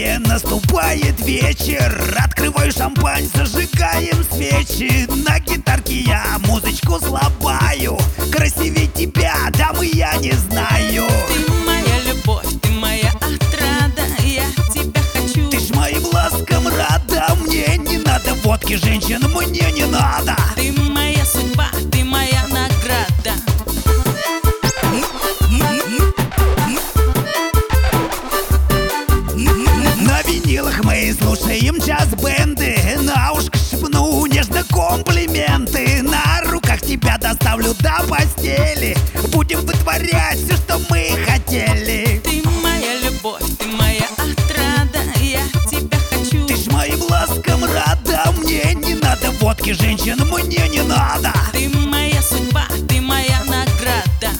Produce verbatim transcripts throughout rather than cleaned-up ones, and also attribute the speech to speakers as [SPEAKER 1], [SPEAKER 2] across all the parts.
[SPEAKER 1] тебе наступает вечер. Открываю шампань, зажигаем свечи. На гитарке я музычку слабаю. Красивее тебя, дамы, я не знаю.
[SPEAKER 2] Ты моя любовь, ты моя отрада, я тебя хочу.
[SPEAKER 1] Ты ж моим ласкам рада, мне не надо водки, женщин мне не надо.
[SPEAKER 2] Ты моя судьба, ты моя награда.
[SPEAKER 1] На винилах мы слушаем джаз-бенды. На ушко шепну нежно комплименты. На руках тебя доставлю до постели. Будем вытворять все, что мы хотели.
[SPEAKER 2] Ты моя любовь, ты моя отрада, я тебя хочу.
[SPEAKER 1] Ты ж моим ласкам рада, мне не надо водки, женщин мне не надо.
[SPEAKER 2] Ты моя судьба, ты моя награда.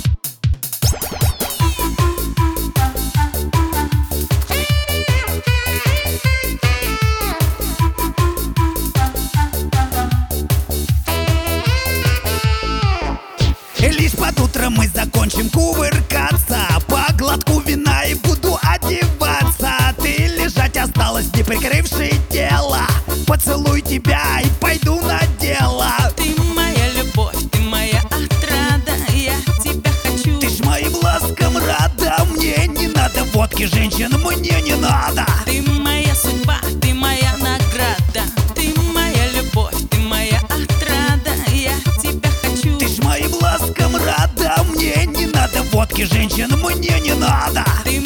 [SPEAKER 1] Лишь под утро мы закончим кувыркаться. По глотку вина и буду одеваться. Ты лежать осталась, не прикрывши тело. Поцелуй тебя и пойду на дело.
[SPEAKER 2] Ты моя любовь, ты моя отрада, я тебя хочу.
[SPEAKER 1] Ты ж моим ласкам рада, мне не надо водки, женщин мне не надо.
[SPEAKER 2] Ты моя судьба, ты моя награда. Ты моя любовь, ты моя отрада, я тебя хочу.
[SPEAKER 1] Ты ж моим ласкам рада, мне не надо водки, женщин мне не надо.
[SPEAKER 2] Ты